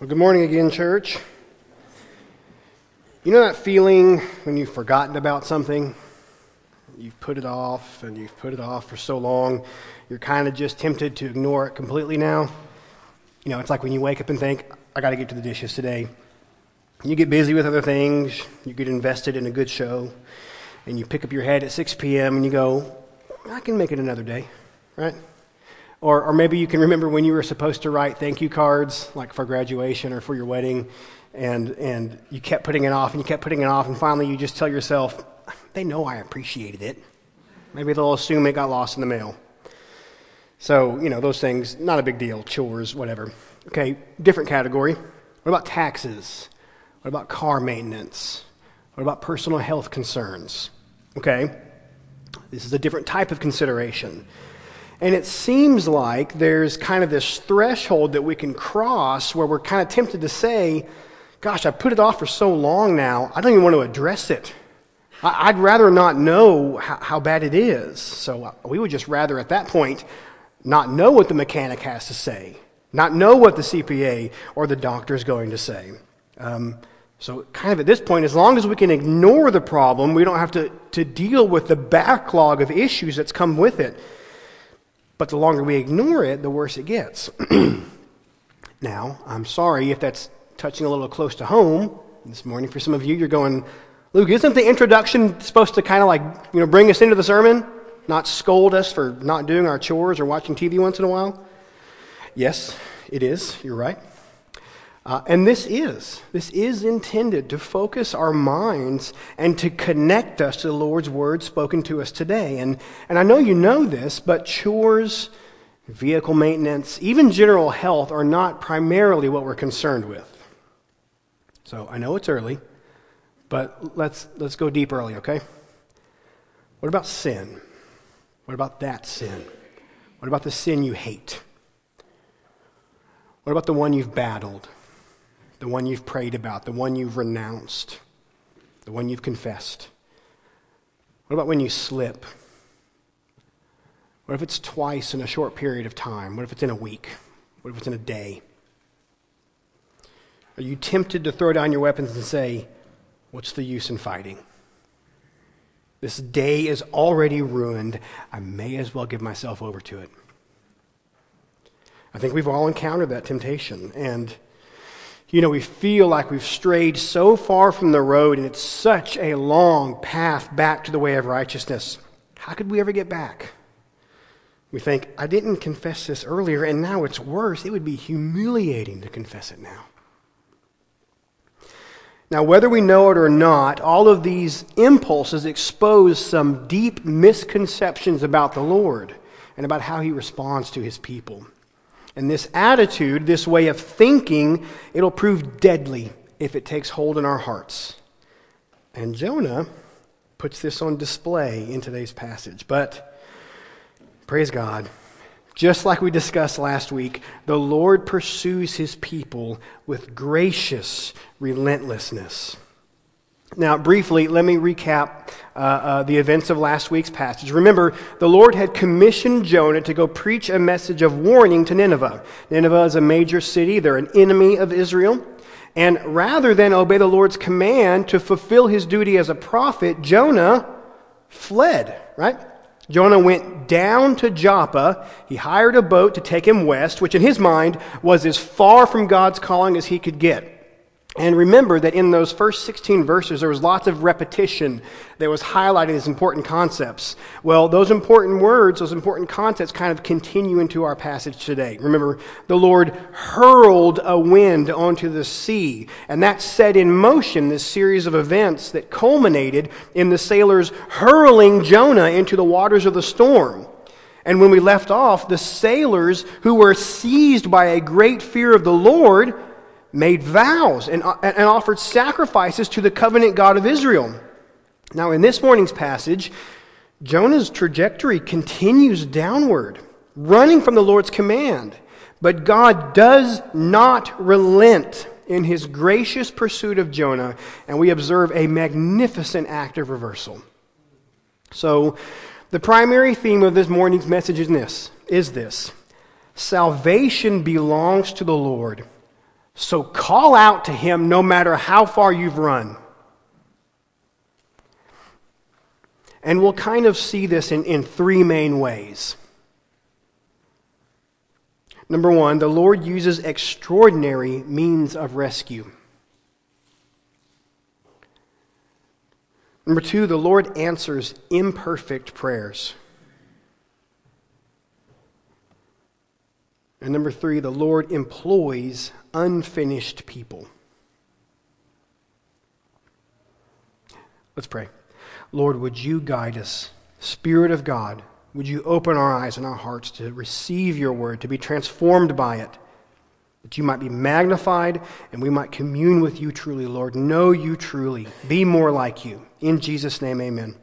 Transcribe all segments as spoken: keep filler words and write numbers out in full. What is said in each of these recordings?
Well, good morning again, church. You know that feeling when you've forgotten about something? You've put it off, and you've put it off for so long, you're kind of just tempted to ignore it completely now. You know, it's like when you wake up and think, I got to get to the dishes today. You get busy with other things, you get invested in a good show, and you pick up your head at six p.m. and you go, I can make it another day, right? Or or maybe you can remember when you were supposed to write thank you cards, like for graduation or for your wedding, and and you kept putting it off and you kept putting it off, and finally you just tell yourself, they know I appreciated it. Maybe they'll assume it got lost in the mail. So, you know, those things, not a big deal, chores, whatever. Okay, different category. What about taxes? What about car maintenance? What about personal health concerns? Okay, this is a different type of consideration. And it seems like there's kind of this threshold that we can cross where we're kind of tempted to say, gosh, I've put it off for so long now, I don't even want to address it. I'd rather not know how, how bad it is. So we would just rather at that point not know what the mechanic has to say, not know what the C P A or the doctor is going to say. Um, so kind of at this point, as long as we can ignore the problem, we don't have to, to deal with the backlog of issues that's come with it. But the longer we ignore it, the worse it gets. Now, I'm sorry if that's touching a little close to home this morning. For some of you, you're going, Luke, isn't the introduction supposed to kind of like, you know, bring us into the sermon? Not scold us for not doing our chores or watching T V once in a while? Yes, it is. You're right. Uh, and this is, this is intended to focus our minds and to connect us to the Lord's word spoken to us today. And, and I know you know this, but chores, vehicle maintenance, even general health are not primarily what we're concerned with. So I know it's early, but let's, let's go deep early, okay? What about sin? What about that sin? What about the sin you hate? What about the one you've battled? The one you've prayed about, the one you've renounced, the one you've confessed? What about when you slip? What if it's twice in a short period of time? What if it's in a week? What if it's in a day? Are you tempted to throw down your weapons and say, what's the use in fighting? This day is already ruined. I may as well give myself over to it. I think we've all encountered that temptation, and you know, we feel like we've strayed so far from the road, and it's such a long path back to the way of righteousness. How could we ever get back? We think, I didn't confess this earlier, and now it's worse. It would be humiliating to confess it now. Now, whether we know it or not, all of these impulses expose some deep misconceptions about the Lord and about how he responds to his people. And this attitude, this way of thinking, it'll prove deadly if it takes hold in our hearts. And Jonah puts this on display in today's passage. But, praise God, just like we discussed last week, the Lord pursues his people with gracious relentlessness. Now, briefly, let me recap uh, uh, the events of last week's passage. Remember, the Lord had commissioned Jonah to go preach a message of warning to Nineveh. Nineveh is a major city. They're an enemy of Israel. And rather than obey the Lord's command to fulfill his duty as a prophet, Jonah fled, right? Jonah went down to Joppa. He hired a boat to take him west, which in his mind was as far from God's calling as he could get. And remember that in those first sixteen verses, there was lots of repetition that was highlighting these important concepts. Well, those important words, those important concepts kind of continue into our passage today. Remember, the Lord hurled a wind onto the sea, and that set in motion this series of events that culminated in the sailors hurling Jonah into the waters of the storm. And when we left off, the sailors who were seized by a great fear of the Lord made vows and, and offered sacrifices to the covenant God of Israel. Now, in this morning's passage, Jonah's trajectory continues downward, running from the Lord's command. But God does not relent in his gracious pursuit of Jonah, and we observe a magnificent act of reversal. So, the primary theme of this morning's message is this, is this. Salvation belongs to the Lord, So call out to him no matter how far you've run. And we'll kind of see this in, in three main ways. Number one, the Lord uses extraordinary means of rescue. Number two, the Lord answers imperfect prayers. And number three, the Lord employs unfinished people. Let's pray. Lord, would you guide us? Spirit of God, would you open our eyes and our hearts to receive your word, to be transformed by it, that you might be magnified and we might commune with you truly, Lord. Know you truly. Be more like you. In Jesus' name, amen.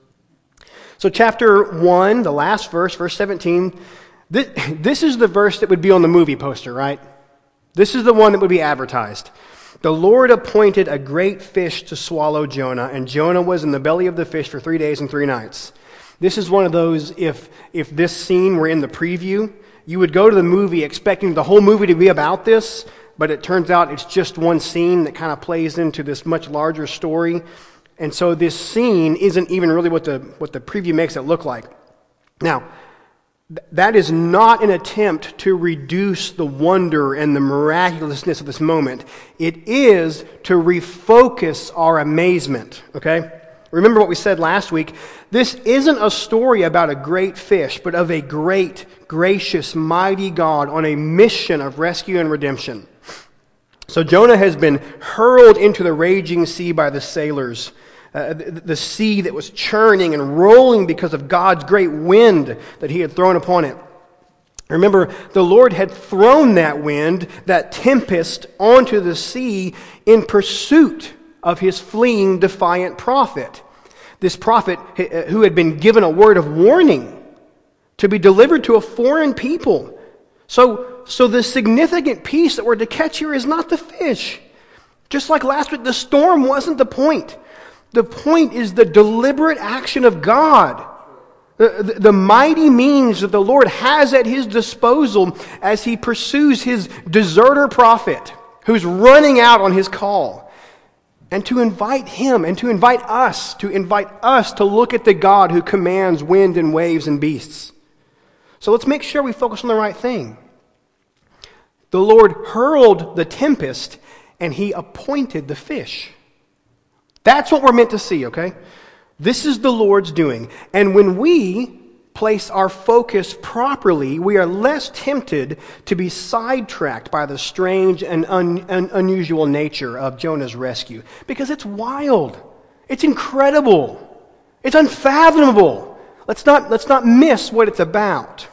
So chapter one, the last verse, verse seventeen, this, this is the verse that would be on the movie poster, right? This is the one that would be advertised. The Lord appointed a great fish to swallow Jonah, and Jonah was in the belly of the fish for three days and three nights. This is one of those, if if this scene were in the preview, you would go to the movie expecting the whole movie to be about this, but it turns out it's just one scene that kind of plays into this much larger story. And so this scene isn't even really what the what the preview makes it look like. Now, th- that is not an attempt to reduce the wonder and the miraculousness of this moment. It is to refocus our amazement, okay? Remember what we said last week. This isn't a story about a great fish, but of a great, gracious, mighty God on a mission of rescue and redemption. So Jonah has been hurled into the raging sea by the sailors, uh, the, the sea that was churning and rolling because of God's great wind that he had thrown upon it. Remember, the Lord had thrown that wind, that tempest, onto the sea in pursuit of his fleeing defiant prophet. This prophet who had been given a word of warning to be delivered to a foreign people. So, so the significant piece that we're to catch here is not the fish. Just like last week, the storm wasn't the point. The point is the deliberate action of God. The, the, the mighty means that the Lord has at his disposal as he pursues his deserter prophet who's running out on his call. And to invite him and to invite us, to invite us to look at the God who commands wind and waves and beasts. So let's make sure we focus on the right thing. The Lord hurled the tempest and he appointed the fish. That's what we're meant to see, okay? This is the Lord's doing. And when we place our focus properly, we are less tempted to be sidetracked by the strange and un, un, unusual nature of Jonah's rescue. Because it's wild. It's incredible. It's unfathomable. Let's not, let's not miss what it's about.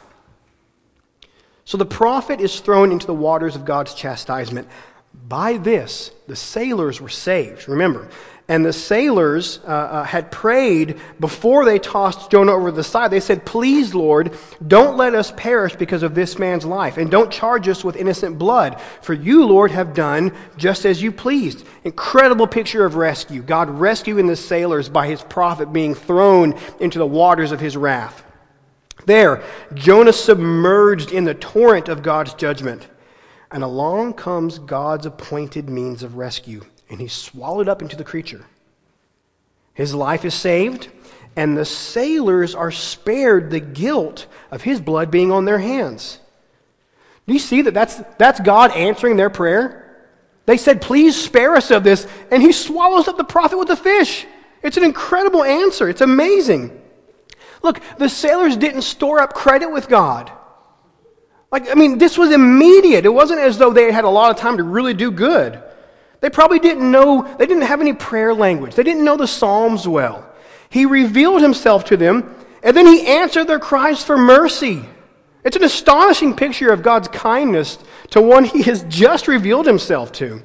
So the prophet is thrown into the waters of God's chastisement. By this, the sailors were saved. Remember, and the sailors uh, uh, had prayed before they tossed Jonah over the side. They said, "Please, Lord, don't let us perish because of this man's life, and don't charge us with innocent blood. For you, Lord, have done just as you pleased." Incredible picture of rescue. God rescuing the sailors by his prophet being thrown into the waters of his wrath. There, Jonah submerged in the torrent of God's judgment. And along comes God's appointed means of rescue, and he's swallowed up into the creature. His life is saved, and the sailors are spared the guilt of his blood being on their hands. Do you see that that's, that's God answering their prayer? They said, "Please spare us of this," and he swallows up the prophet with a fish. It's an incredible answer. It's amazing. Look, the sailors didn't store up credit with God. Like, I mean, this was immediate. It wasn't as though they had a lot of time to really do good. They probably didn't know, they didn't have any prayer language. They didn't know the Psalms well. He revealed himself to them, and then he answered their cries for mercy. It's an astonishing picture of God's kindness to one he has just revealed himself to.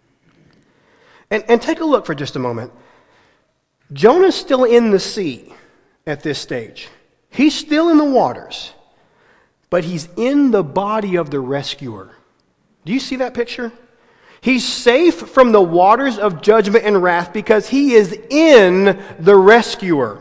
And, and take a look for just a moment. Jonah's still in the sea at this stage. He's still in the waters. But he's in the body of the rescuer. Do you see that picture? He's safe from the waters of judgment and wrath because he is in the rescuer.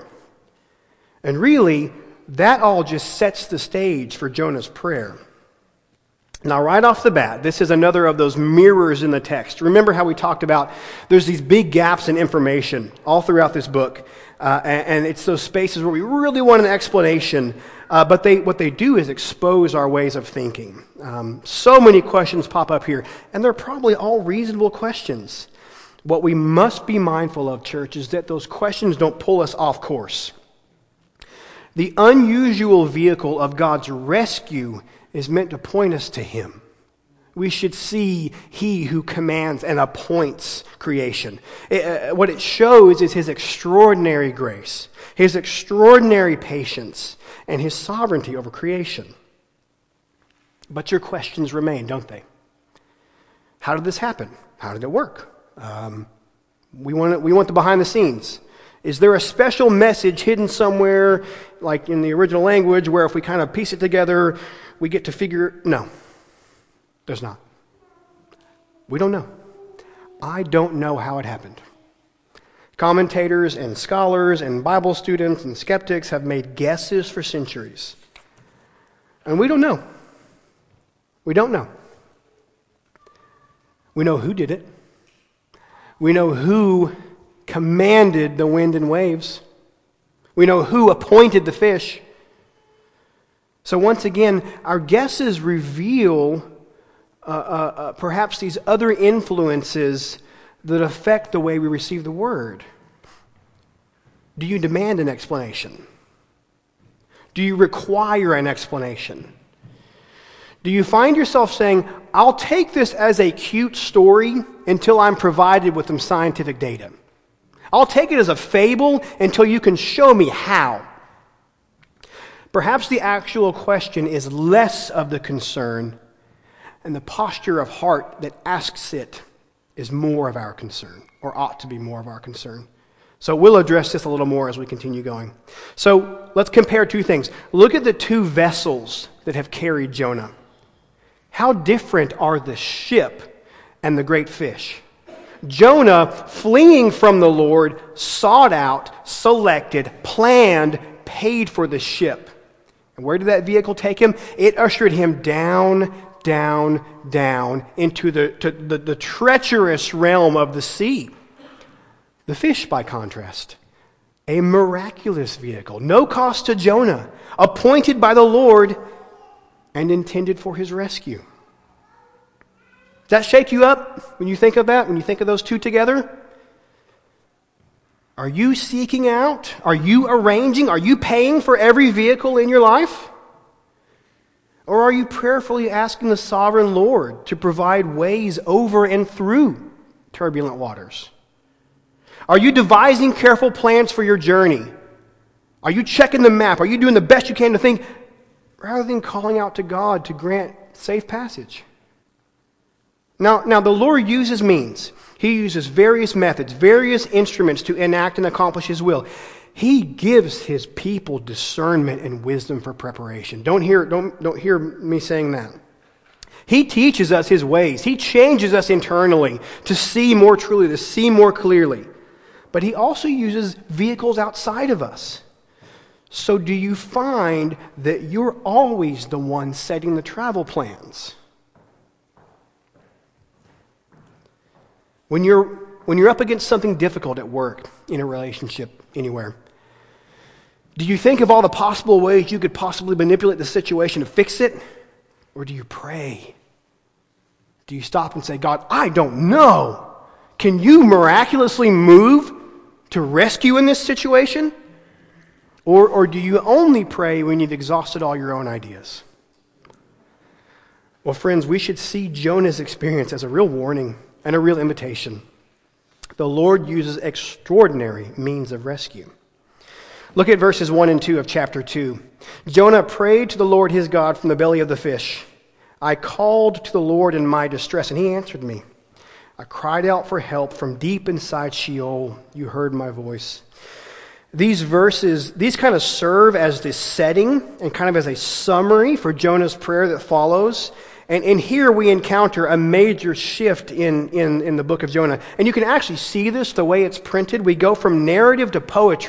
And really, that all just sets the stage for Jonah's prayer. Now, right off the bat, this is another of those mirrors in the text. Remember how we talked about there's these big gaps in information all throughout this book, uh, and, and it's those spaces where we really want an explanation, uh, but they what they do is expose our ways of thinking. Um, so many questions pop up here, and they're probably all reasonable questions. What we must be mindful of, church, is that those questions don't pull us off course. The unusual vehicle of God's rescue is meant to point us to Him. We should see He who commands and appoints creation. It, uh, what it shows is His extraordinary grace, His extraordinary patience, and His sovereignty over creation. But your questions remain, don't they? How did this happen? How did it work? Um, we want we want the behind the scenes. Is there a special message hidden somewhere, like in the original language, where if we kind of piece it together, we get to figure? No, there's not. We don't know. I don't know how it happened. Commentators and scholars and Bible students and skeptics have made guesses for centuries. And we don't know. We don't know. We know who did it. We know who commanded the wind and waves. We know who appointed the fish. So once again, our guesses reveal uh, uh, uh, perhaps these other influences that affect the way we receive the word. Do you demand an explanation? Do you require an explanation? Do you find yourself saying, I'll take this as a cute story until I'm provided with some scientific data? I'll take it as a fable until you can show me how. Perhaps the actual question is less of the concern, and the posture of heart that asks it is more of our concern, or ought to be more of our concern. So we'll address this a little more as we continue going. So let's compare two things. Look at the two vessels that have carried Jonah. How different are the ship and the great fish? Jonah, fleeing from the Lord, sought out, selected, planned, paid for the ship. And where did that vehicle take him? It ushered him down, down, down into the, to the, the treacherous realm of the sea. The fish, by contrast, a miraculous vehicle, no cost to Jonah, appointed by the Lord and intended for his rescue. Does that shake you up when you think of that, when you think of those two together? Are you seeking out? Are you arranging? Are you paying for every vehicle in your life? Or are you prayerfully asking the sovereign Lord to provide ways over and through turbulent waters? Are you devising careful plans for your journey? Are you checking the map? Are you doing the best you can to think, rather than calling out to God to grant safe passage? Now, now the Lord uses means. He uses various methods, various instruments to enact and accomplish His will. He gives His people discernment and wisdom for preparation. Don't hear, don't, don't hear me saying that. He teaches us His ways. He changes us internally to see more truly, to see more clearly. But He also uses vehicles outside of us. So do you find that you're always the one setting the travel plans? When you're, when you're up against something difficult at work, in a relationship, anywhere, do you think of all the possible ways you could possibly manipulate the situation to fix it? Or do you pray? Do you stop and say, God, I don't know. Can you miraculously move to rescue in this situation? Or, or do you only pray when you've exhausted all your own ideas? Well, friends, we should see Jonah's experience as a real warning and a real invitation. The Lord uses extraordinary means of rescue. Look at verses one and two of chapter two. Jonah prayed to the Lord his God from the belly of the fish. I called to the Lord in my distress, and He answered me. I cried out for help from deep inside Sheol. You heard my voice. These verses, these kind of serve as this setting and kind of as a summary for Jonah's prayer that follows. And, and here we encounter a major shift in, in, in the book of Jonah. And you can actually see this the way it's printed. We go from narrative to poetry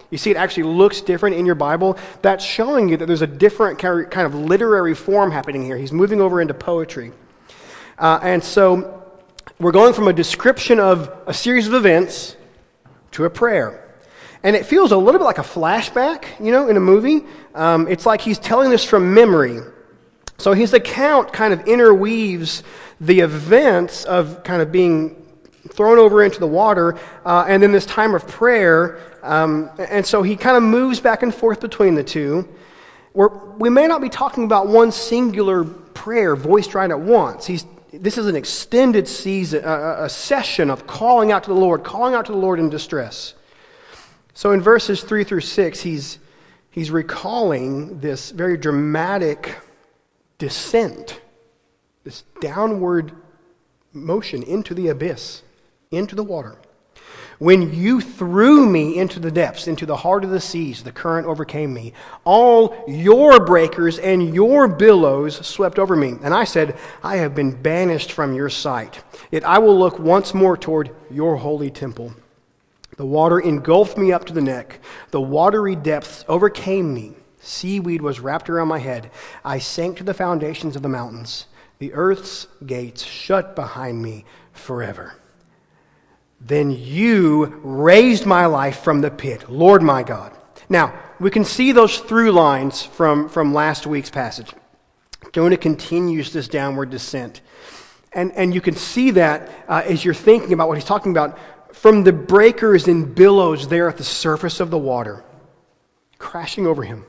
You see it actually looks different in your Bible. That's showing you that there's a different kind of literary form happening here. He's moving over into poetry. Uh, and so we're going from a description of a series of events to a prayer. And it feels a little bit like a flashback, you know, in a movie. Um, it's like he's telling this from memory. So his account kind of interweaves the events of kind of being thrown over into the water, uh, and then this time of prayer. Um, and so he kind of moves back and forth between the two. We're, we may not be talking about one singular prayer voiced right at once. He's, this is an extended season, a, a session of calling out to the Lord, calling out to the Lord in distress. So in verses three through six, he's, he's recalling this very dramatic descent, this downward motion into the abyss, into the water. When you threw me into the depths, into the heart of the seas, the current overcame me. All your breakers and your billows swept over me. And I said, I have been banished from your sight. Yet I will look once more toward your holy temple. The water engulfed me up to the neck. The watery depths overcame me. Seaweed was wrapped around my head. I sank to the foundations of the mountains. The earth's gates shut behind me forever. Then you raised my life from the pit, Lord my God. Now, we can see those through lines from, from last week's passage. Jonah continues this downward descent. And, and you can see that uh, as you're thinking about what he's talking about, from the breakers and billows there at the surface of the water, crashing over him,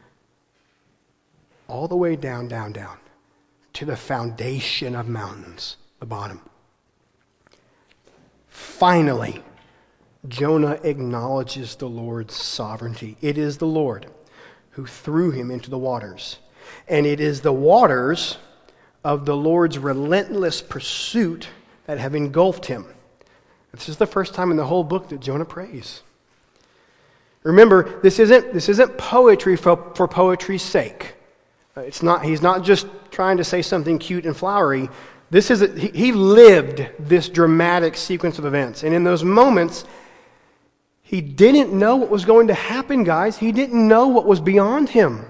all the way down, down, down, to the foundation of mountains, the bottom. Finally, Jonah acknowledges the Lord's sovereignty. It is the Lord who threw him into the waters. And it is the waters of the Lord's relentless pursuit that have engulfed him. This is the first time in the whole book that Jonah prays. Remember, this isn't, this isn't poetry for, for poetry's sake. It's not, he's not just trying to say something cute and flowery. This is a, he, he lived this dramatic sequence of events. And in those moments, he didn't know what was going to happen, guys. He didn't know what was beyond him.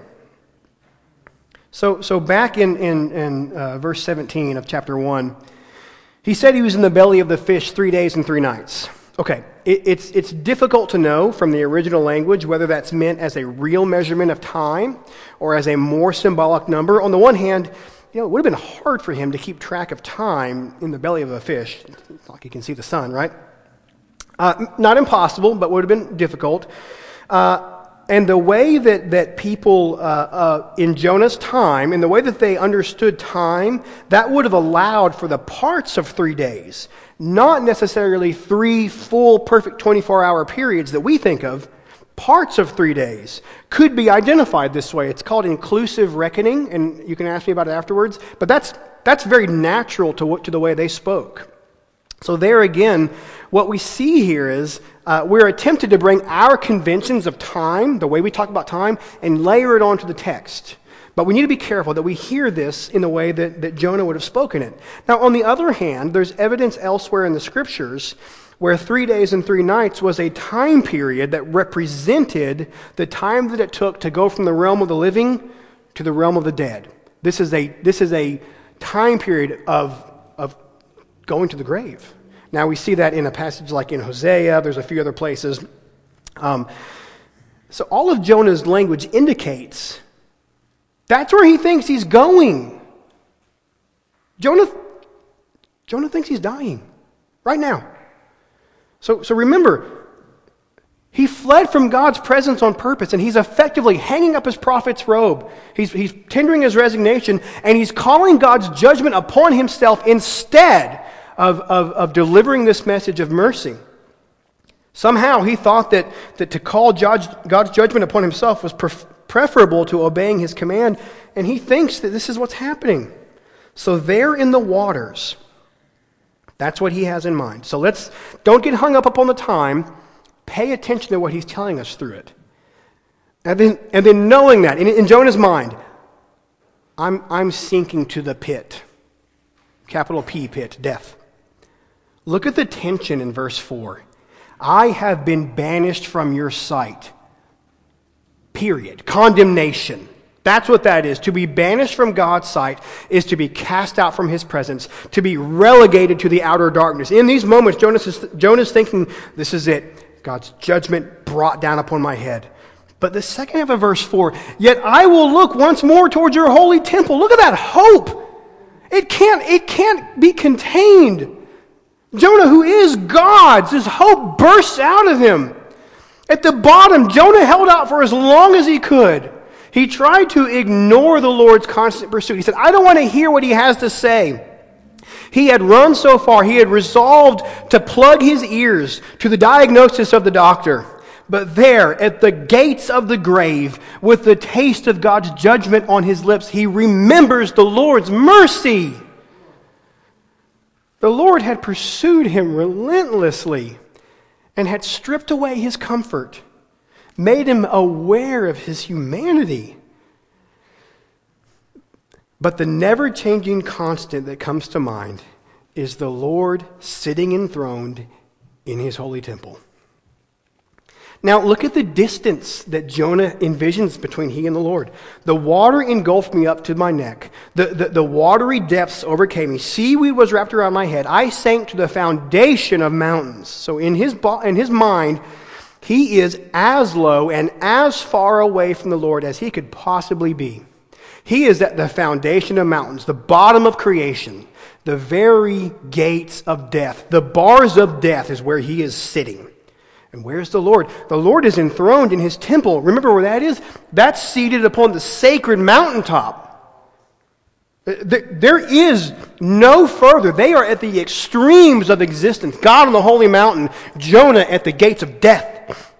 So, so back in, in, in uh, verse seventeen of chapter one, he said he was in the belly of the fish three days and three nights. Okay, it, it's, it's difficult to know from the original language whether that's meant as a real measurement of time or as a more symbolic number. On the one hand, you know, it would have been hard for him to keep track of time in the belly of a fish. It's like he can see the sun, right? Uh, not impossible, but would have been difficult. Uh, and the way that, that people uh, uh, in Jonah's time, and the way that they understood time, that would have allowed for the parts of three days, not necessarily three full, perfect twenty-four hour periods that we think of. Parts of three days could be identified this way. It's called inclusive reckoning, and you can ask me about it afterwards. But that's that's very natural to what, to the way they spoke. So there again, what we see here is uh, we're attempted to bring our conventions of time, the way we talk about time, and layer it onto the text. But we need to be careful that we hear this in the way that, that Jonah would have spoken it. Now, on the other hand, there's evidence elsewhere in the Scriptures where three days and three nights was a time period that represented the time that it took to go from the realm of the living to the realm of the dead. This is a this is a time period of, of going to the grave. Now, we see that in a passage like in Hosea. There's a few other places. Um, so all of Jonah's language indicates that's where he thinks he's going. Jonah, Jonah thinks he's dying right now. So, so remember, he fled from God's presence on purpose, and he's effectively hanging up his prophet's robe. He's, he's tendering his resignation, and he's calling God's judgment upon himself instead of, of, of delivering this message of mercy. Somehow he thought that, that to call judge, God's judgment upon himself was pref- preferable to obeying his command, and he thinks that this is what's happening. So there in the waters, that's what he has in mind. So let's, don't get hung up upon the time. Pay attention to what he's telling us through it. And then, and then knowing that, in, in Jonah's mind, I'm, I'm sinking to the pit. Capital P, pit, death. Look at the tension in verse four. I have been banished from your sight. Period. Condemnation. That's what that is. To be banished from God's sight is to be cast out from His presence, to be relegated to the outer darkness. In these moments, Jonas is, Jonah's thinking, this is it. God's judgment brought down upon my head. But the second half of verse four, yet I will look once more towards your holy temple. Look at that hope. It can't, it can't be contained. Jonah, who is God's, this hope bursts out of him. At the bottom, Jonah held out for as long as he could. He tried to ignore the Lord's constant pursuit. He said, I don't want to hear what he has to say. He had run so far, he had resolved to plug his ears to the diagnosis of the doctor. But there, at the gates of the grave, with the taste of God's judgment on his lips, he remembers the Lord's mercy. The Lord had pursued him relentlessly and had stripped away his comfort, made him aware of his humanity. But the never-changing constant that comes to mind is the Lord sitting enthroned in His holy temple. Now, look at the distance that Jonah envisions between he and the Lord. The water engulfed me up to my neck. The, the, the watery depths overcame me. Seaweed was wrapped around my head. I sank to the foundation of mountains. So in his, in his mind, he is as low and as far away from the Lord as he could possibly be. He is at the foundation of mountains, the bottom of creation, the very gates of death. The bars of death is where he is sitting. And where's the Lord? The Lord is enthroned in His temple. Remember where that is? That's seated upon the sacred mountaintop. There is no further. They are at the extremes of existence. God on the holy mountain, Jonah at the gates of death.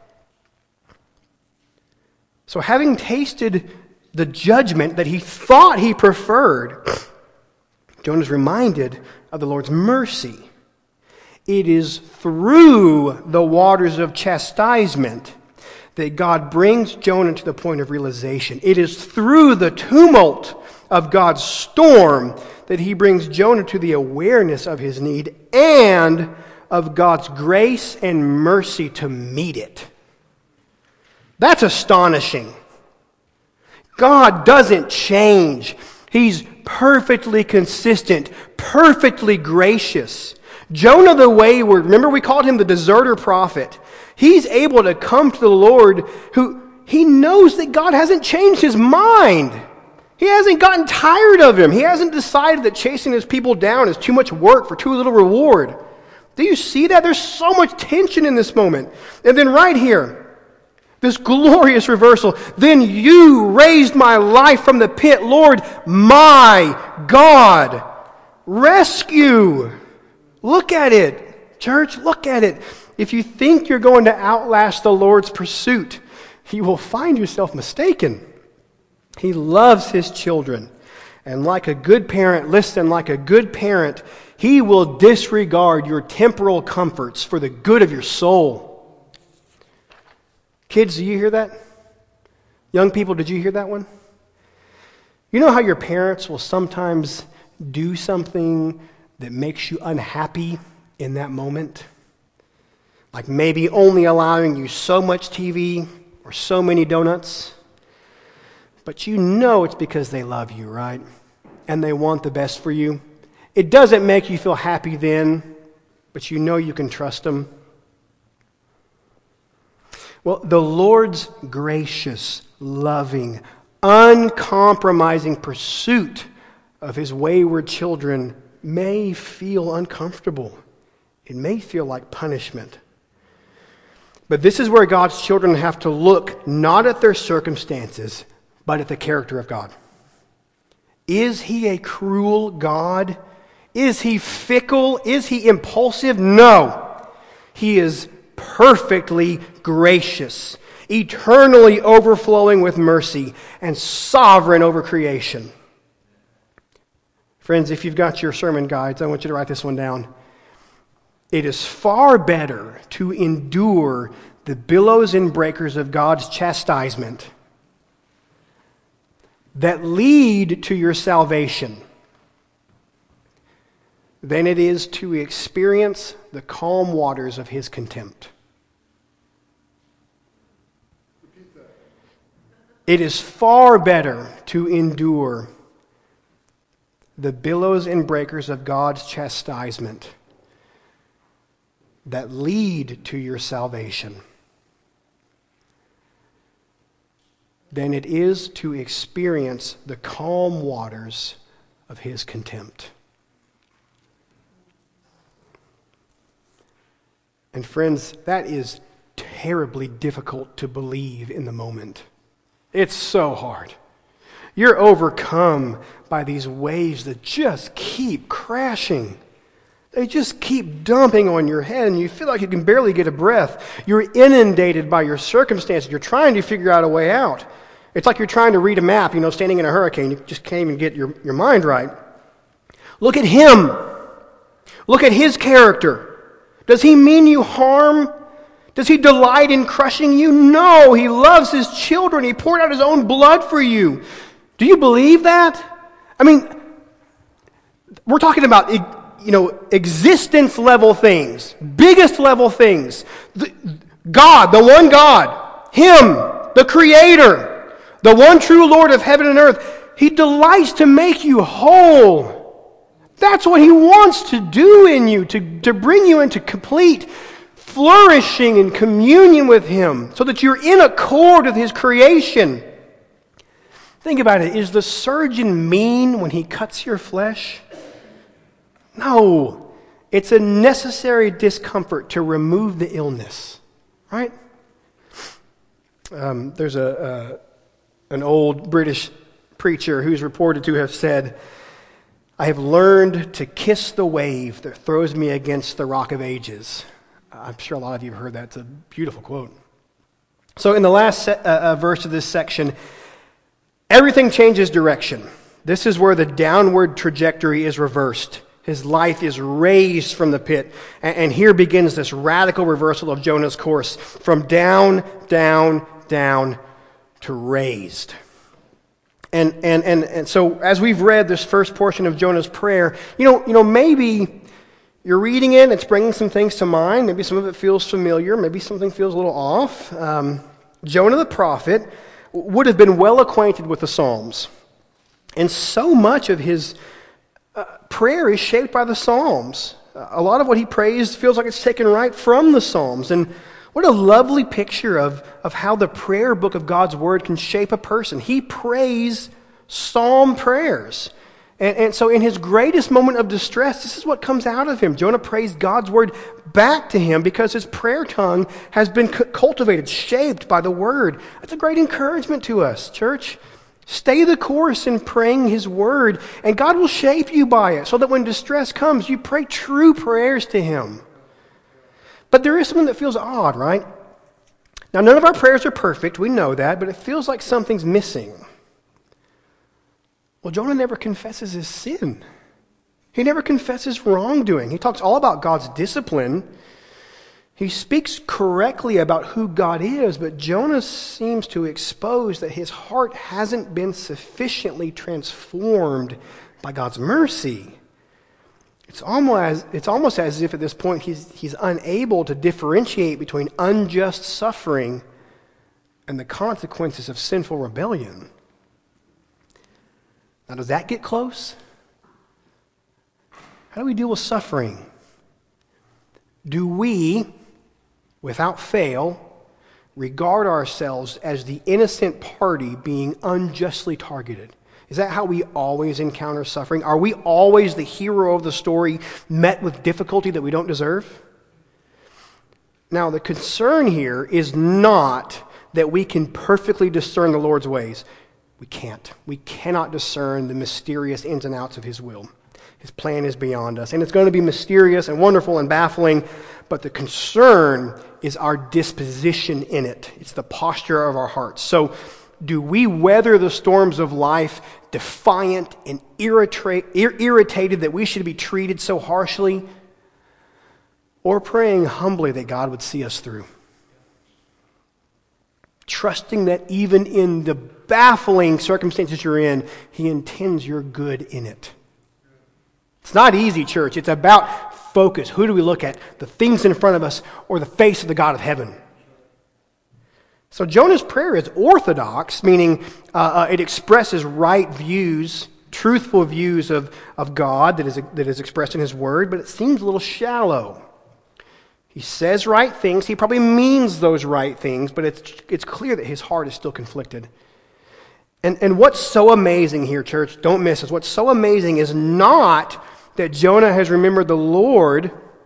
So having tasted the judgment that he thought he preferred, Jonah is reminded of the Lord's mercy. It is through the waters of chastisement that God brings Jonah to the point of realization. It is through the tumult of God's storm that He brings Jonah to the awareness of his need and of God's grace and mercy to meet it. That's astonishing. God doesn't change. He's perfectly consistent, perfectly gracious. Jonah the wayward, remember we called him the deserter prophet. He's able to come to the Lord who he knows that God hasn't changed His mind. He hasn't gotten tired of him. He hasn't decided that chasing His people down is too much work for too little reward. Do you see that? There's so much tension in this moment. And then right here, this glorious reversal. Then you raised my life from the pit, Lord, my God. Rescue. Look at it, church, look at it. If you think you're going to outlast the Lord's pursuit, you will find yourself mistaken. He loves His children. And like a good parent, listen, like a good parent, He will disregard your temporal comforts for the good of your soul. Kids, do you hear that? Young people, did you hear that one? You know how your parents will sometimes do something that makes you unhappy in that moment? Like maybe only allowing you so much T V or so many donuts. But you know it's because they love you, right? And they want the best for you. It doesn't make you feel happy then, but you know you can trust them. Well, the Lord's gracious, loving, uncompromising pursuit of His wayward children may feel uncomfortable. It may feel like punishment. But this is where God's children have to look not at their circumstances, but at the character of God. Is He a cruel God? Is He fickle? Is He impulsive? No. He is perfectly gracious, eternally overflowing with mercy, and sovereign over creation. Friends, if you've got your sermon guides, I want you to write this one down. It is far better to endure the billows and breakers of God's chastisement that lead to your salvation than it is to experience the calm waters of His contempt. It is far better to endure the billows and breakers of God's chastisement that lead to your salvation than it is to experience the calm waters of His contempt. And friends, that is terribly difficult to believe in the moment. It's so hard. You're overcome by these waves that just keep crashing. They just keep dumping on your head, and you feel like you can barely get a breath. You're inundated by your circumstances. You're trying to figure out a way out. It's like you're trying to read a map, you know, standing in a hurricane. You just can't even get your, your mind right. Look at Him. Look at His character. Does He mean you harm? Does He delight in crushing you? No, He loves His children. He poured out His own blood for you. Do you believe that? I mean, we're talking about, you know, existence level things, biggest level things. The, God, the one God, Him, the Creator, the one true Lord of heaven and earth, He delights to make you whole. That's what He wants to do in you, to, to bring you into complete flourishing and communion with Him, so that you're in accord with His creation. Think about it. Is the surgeon mean when he cuts your flesh? No. It's a necessary discomfort to remove the illness. Right? Um, there's a, a an old British preacher who's reported to have said, "I have learned to kiss the wave that throws me against the rock of ages." I'm sure a lot of you have heard that. It's a beautiful quote. So in the last se- uh, uh, verse of this section, everything changes direction. This is where the downward trajectory is reversed. His life is raised from the pit. And, and here begins this radical reversal of Jonah's course from down, down, down to raised. And, and, and, and so as we've read this first portion of Jonah's prayer, you know, you know, maybe you're reading it, it's bringing some things to mind. Maybe some of it feels familiar. Maybe something feels a little off. Um, Jonah the prophet would have been well acquainted with the Psalms. And so much of his uh, prayer is shaped by the Psalms. Uh, a lot of what he prays feels like it's taken right from the Psalms. And what a lovely picture of, of how the prayer book of God's Word can shape a person. He prays psalm prayers. And, and so in his greatest moment of distress, this is what comes out of him. Jonah prays God's Word back to him because his prayer tongue has been cu- cultivated, shaped by the Word. That's a great encouragement to us, church. Stay the course in praying His Word, and God will shape you by it so that when distress comes, you pray true prayers to Him. But there is something that feels odd, right? Now, none of our prayers are perfect. We know that, but it feels like something's missing. Well, Jonah never confesses his sin. He never confesses wrongdoing. He talks all about God's discipline. He speaks correctly about who God is, but Jonah seems to expose that his heart hasn't been sufficiently transformed by God's mercy. It's almost as, it's almost as if at this point he's, he's unable to differentiate between unjust suffering and the consequences of sinful rebellion. Now, does that get close? How do we deal with suffering? Do we, without fail, regard ourselves as the innocent party being unjustly targeted? Is that how we always encounter suffering? Are we always the hero of the story met with difficulty that we don't deserve? Now, the concern here is not that we can perfectly discern the Lord's ways. We can't. We cannot discern the mysterious ins and outs of His will. His plan is beyond us. And it's going to be mysterious and wonderful and baffling, but the concern is our disposition in it. It's the posture of our hearts. So, do we weather the storms of life defiant and irritate, ir- irritated that we should be treated so harshly? Or praying humbly that God would see us through? Trusting that even in the baffling circumstances you're in, He intends your good in it. It's not easy, church. It's about focus. Who do we look at? The things in front of us or the face of the God of heaven? So Jonah's prayer is orthodox, meaning uh, uh, it expresses right views, truthful views of, of God that is, that is expressed in his word, but it seems a little shallow. He says right things. He probably means those right things, but it's, it's clear that his heart is still conflicted. And, and what's so amazing here, church, don't miss this, what's so amazing is not that Jonah has remembered the Lord,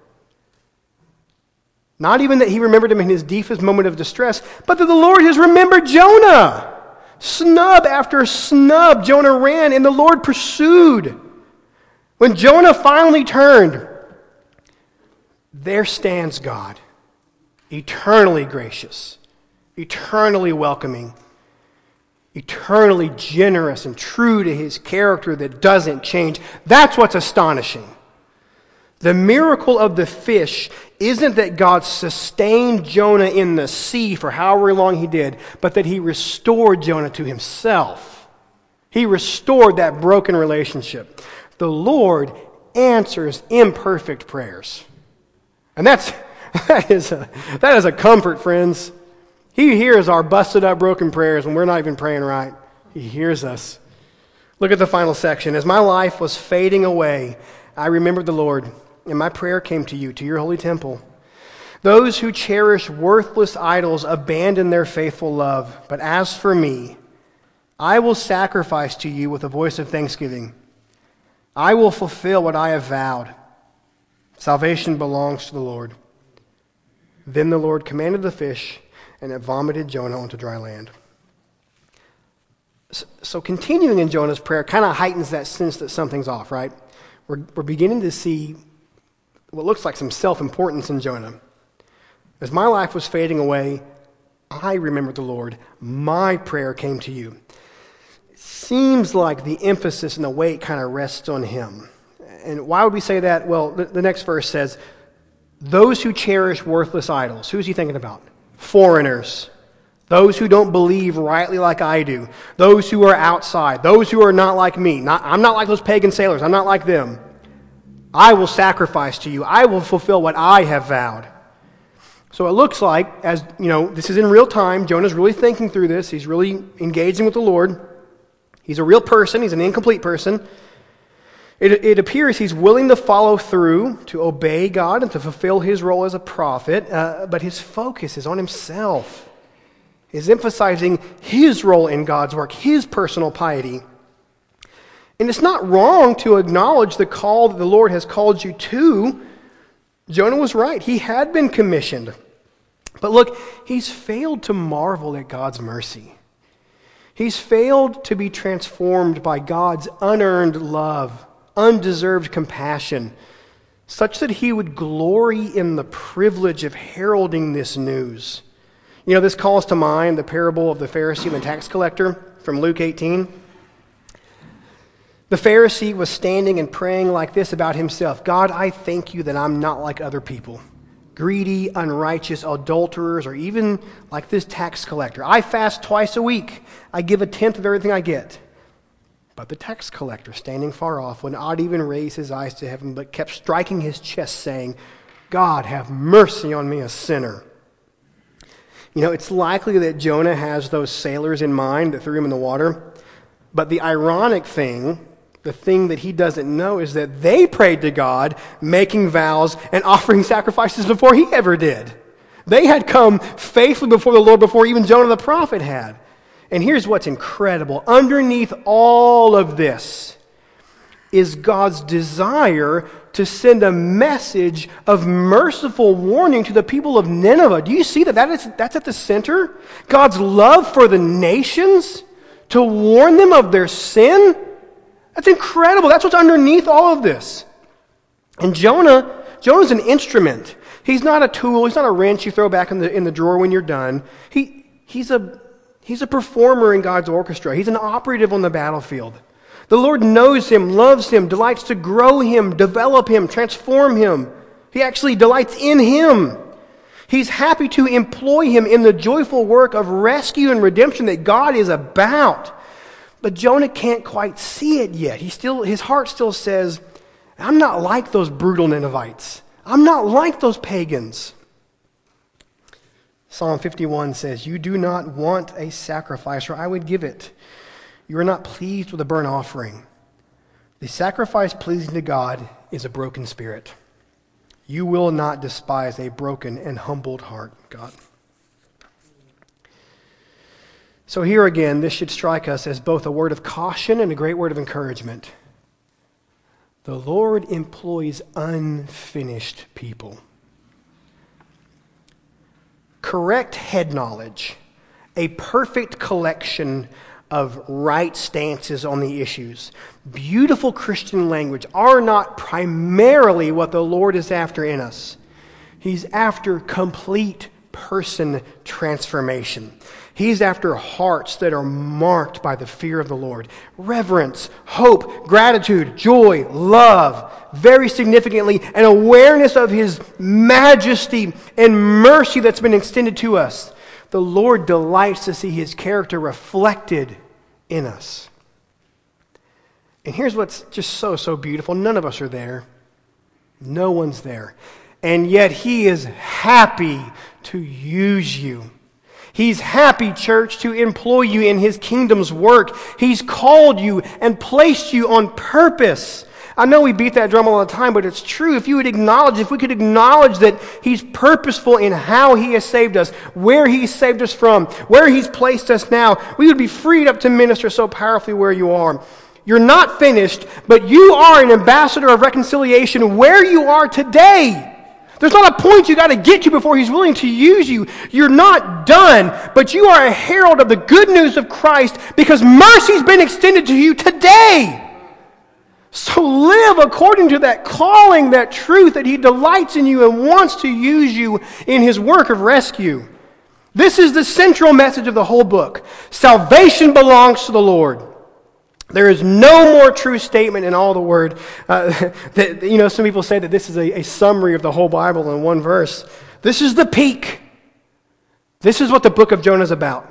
not even that he remembered him in his deepest moment of distress, but that the Lord has remembered Jonah. Snub after snub, Jonah ran, and the Lord pursued. When Jonah finally turned, there stands God, eternally gracious, eternally welcoming, eternally generous and true to his character that doesn't change. That's what's astonishing. The miracle of the fish isn't that God sustained Jonah in the sea for however long he did, but that he restored Jonah to himself. He restored that broken relationship. The Lord answers imperfect prayers. And that's that is a, that is a comfort, friends. He hears our busted up, broken prayers when we're not even praying right. He hears us. Look at the final section. As my life was fading away, I remembered the Lord, and my prayer came to you, to your holy temple. Those who cherish worthless idols abandon their faithful love. But as for me, I will sacrifice to you with a voice of thanksgiving. I will fulfill what I have vowed. Salvation belongs to the Lord. Then the Lord commanded the fish, and it vomited Jonah onto dry land. So, so continuing in Jonah's prayer kind of heightens that sense that something's off, right? We're, we're beginning to see what looks like some self-importance in Jonah. As my life was fading away, I remembered the Lord. My prayer came to you. It seems like the emphasis and the weight kind of rests on him. And why would we say that? Well, the, the next verse says, those who cherish worthless idols. Who's he thinking about? Foreigners. Those who don't believe rightly like I do. Those who are outside. Those who are not like me. Not, I'm not like those pagan sailors. I'm not like them. I will sacrifice to you. I will fulfill what I have vowed. So it looks like, as you know, this is in real time. Jonah's really thinking through this. He's really engaging with the Lord. He's a real person. He's an incomplete person. It, it appears he's willing to follow through, to obey God, and to fulfill his role as a prophet, uh, but his focus is on himself. He's emphasizing his role in God's work, his personal piety. And it's not wrong to acknowledge the call that the Lord has called you to. Jonah was right. He had been commissioned. But look, he's failed to marvel at God's mercy. He's failed to be transformed by God's unearned love, undeserved compassion, such that he would glory in the privilege of heralding this news. You know, this calls to mind the parable of the Pharisee and the tax collector from Luke eighteen. The Pharisee was standing and praying like this about himself. God, I thank you that I'm not like other people, greedy, unrighteous, adulterers, or even like this tax collector. I fast twice a week. I give a tenth of everything I get. But the tax collector, standing far off, would not even raise his eyes to heaven, but kept striking his chest, saying, God, have mercy on me, a sinner. You know, it's likely that Jonah has those sailors in mind that threw him in the water. But the ironic thing, the thing that he doesn't know, is that they prayed to God, making vows and offering sacrifices before he ever did. They had come faithfully before the Lord before even Jonah the prophet had. And here's what's incredible. Underneath all of this is God's desire to send a message of merciful warning to the people of Nineveh. Do you see that, that is, that's at the center? God's love for the nations to warn them of their sin? That's incredible. That's what's underneath all of this. And Jonah, Jonah's an instrument. He's not a tool. He's not a wrench you throw back in the in the drawer when you're done. He he's a he's a performer in God's orchestra. He's an operative on the battlefield. The Lord knows him, loves him, delights to grow him, develop him, transform him. He actually delights in him. He's happy to employ him in the joyful work of rescue and redemption that God is about. But Jonah can't quite see it yet. He still, his heart still says, I'm not like those brutal Ninevites. I'm not like those pagans. Psalm fifty-one says, "You do not want a sacrifice, or I would give it. You are not pleased with a burnt offering. The sacrifice pleasing to God is a broken spirit. You will not despise a broken and humbled heart, God." So here again, this should strike us as both a word of caution and a great word of encouragement. The Lord employs unfinished people. Correct head knowledge, a perfect collection of right stances on the issues, beautiful Christian language are not primarily what the Lord is after in us. He's after complete person transformation. He's after hearts that are marked by the fear of the Lord. Reverence, hope, gratitude, joy, love. Very significantly, an awareness of His majesty and mercy that's been extended to us. The Lord delights to see His character reflected in us. And here's what's just so, so beautiful. None of us are there. No one's there. And yet He is happy to use you. He's happy, church, to employ you in His kingdom's work. He's called you and placed you on purpose. I know we beat that drum all the time, but it's true. If you would acknowledge, if we could acknowledge that He's purposeful in how He has saved us, where He saved us from, where He's placed us now, we would be freed up to minister so powerfully where you are. You're not finished, but you are an ambassador of reconciliation where you are today. There's not a point you got to get to before He's willing to use you. You're not done, but you are a herald of the good news of Christ because mercy's been extended to you today. So live according to that calling, that truth that He delights in you and wants to use you in His work of rescue. This is the central message of the whole book. Salvation belongs to the Lord. There is no more true statement in all the Word. Uh, that, you know, some people say that this is a, a summary of the whole Bible in one verse. This is the peak. This is what the book of Jonah is about.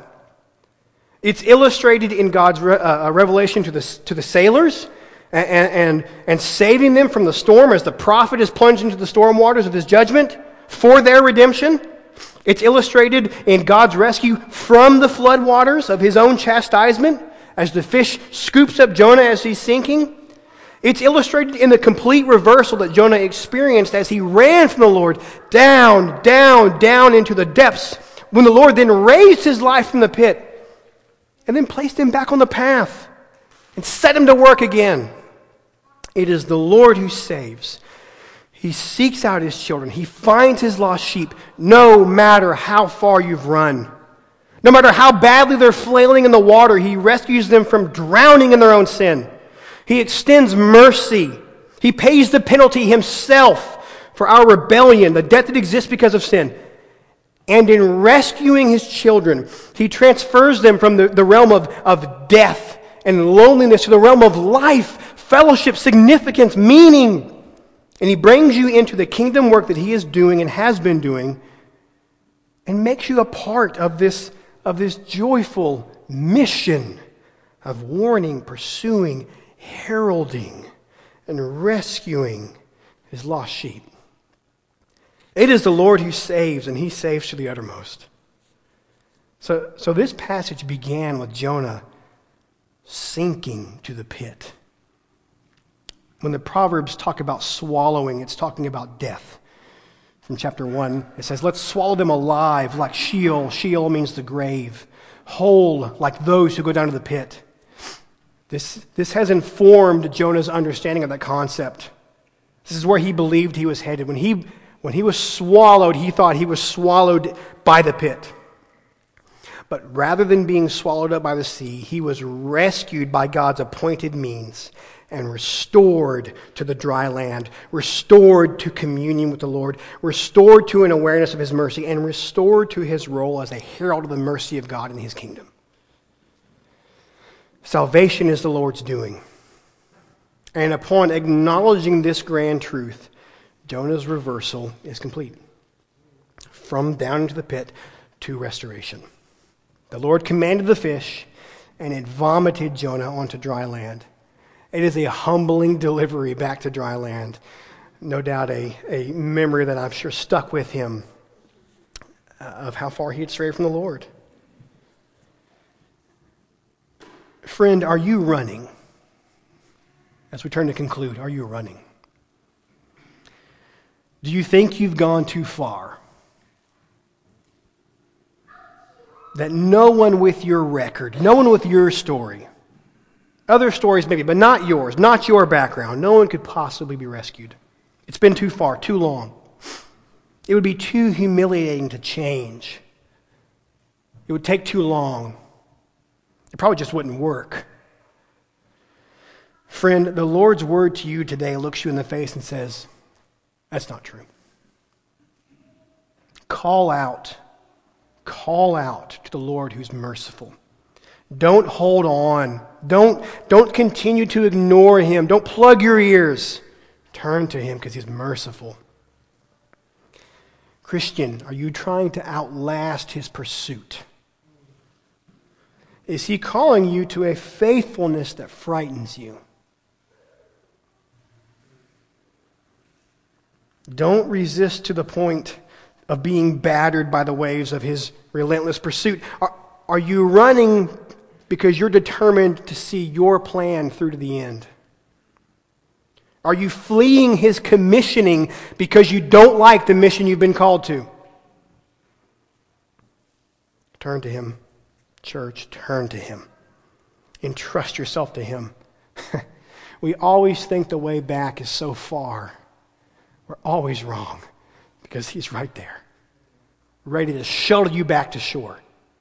It's illustrated in God's re, uh, revelation to the to the sailors and, and and saving them from the storm as the prophet is plunged into the storm waters of His judgment for their redemption. It's illustrated in God's rescue from the flood waters of His own chastisement, as the fish scoops up Jonah as he's sinking. It's illustrated in the complete reversal that Jonah experienced as he ran from the Lord down, down, down into the depths, when the Lord then raised his life from the pit and then placed him back on the path and set him to work again. It is the Lord who saves. He seeks out His children. He finds His lost sheep no matter how far you've run. No matter how badly they're flailing in the water, He rescues them from drowning in their own sin. He extends mercy. He pays the penalty Himself for our rebellion, the debt that exists because of sin. And in rescuing His children, He transfers them from the, the realm of, of death and loneliness to the realm of life, fellowship, significance, meaning. And He brings you into the kingdom work that He is doing and has been doing and makes you a part of this of this joyful mission of warning, pursuing, heralding, and rescuing His lost sheep. It is the Lord who saves, and He saves to the uttermost. So, so this passage began with Jonah sinking to the pit. When the Proverbs talk about swallowing, it's talking about death. From chapter one, it says, let's swallow them alive like Sheol. Sheol means the grave. Whole like those who go down to the pit. This, this has informed Jonah's understanding of that concept. This is where he believed he was headed. When he, when he was swallowed, he thought he was swallowed by the pit. But rather than being swallowed up by the sea, he was rescued by God's appointed means and restored to the dry land, restored to communion with the Lord, restored to an awareness of His mercy, and restored to his role as a herald of the mercy of God in His kingdom. Salvation is the Lord's doing. And upon acknowledging this grand truth, Jonah's reversal is complete. From down into the pit to restoration. The Lord commanded the fish, and it vomited Jonah onto dry land. It is a humbling delivery back to dry land. No doubt a, a memory that I'm sure stuck with him of how far he had strayed from the Lord. Friend, are you running? As we turn to conclude, are you running? Do you think you've gone too far? That no one with your record, no one with your story, other stories maybe, but not yours, not your background, no one could possibly be rescued. It's been too far, too long. It would be too humiliating to change. It would take too long. It probably just wouldn't work. Friend, the Lord's word to you today looks you in the face and says, that's not true. Call out. Call out to the Lord who's merciful. Don't hold on. Don't, don't continue to ignore him. Don't plug your ears. Turn to him because he's merciful. Christian, are you trying to outlast his pursuit? Is he calling you to a faithfulness that frightens you? Don't resist to the point of being battered by the waves of his relentless pursuit. Are, are you running because you're determined to see your plan through to the end? Are you fleeing his commissioning because you don't like the mission you've been called to? Turn to him. Church, turn to him. Entrust yourself to him. We always think the way back is so far. We're always wrong because he's right there, ready to shuttle you back to shore.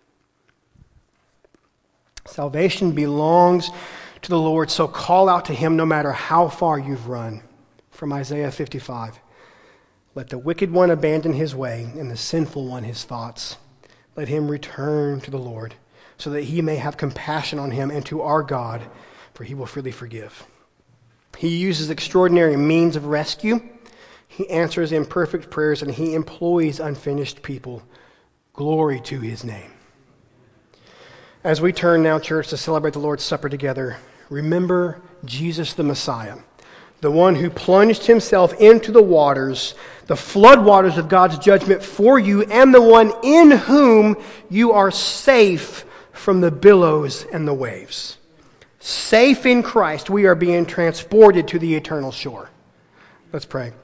Salvation belongs to the Lord, so call out to him no matter how far you've run. From Isaiah fifty-five, let the wicked one abandon his way and the sinful one his thoughts. Let him return to the Lord so that he may have compassion on him, and to our God, for he will freely forgive. He uses extraordinary means of rescue. He answers imperfect prayers, and he employs unfinished people. Glory to his name. As we turn now, church, to celebrate the Lord's Supper together, remember Jesus the Messiah, the one who plunged himself into the waters, the flood waters of God's judgment for you, and the one in whom you are safe from the billows and the waves. Safe in Christ, we are being transported to the eternal shore. Let's pray.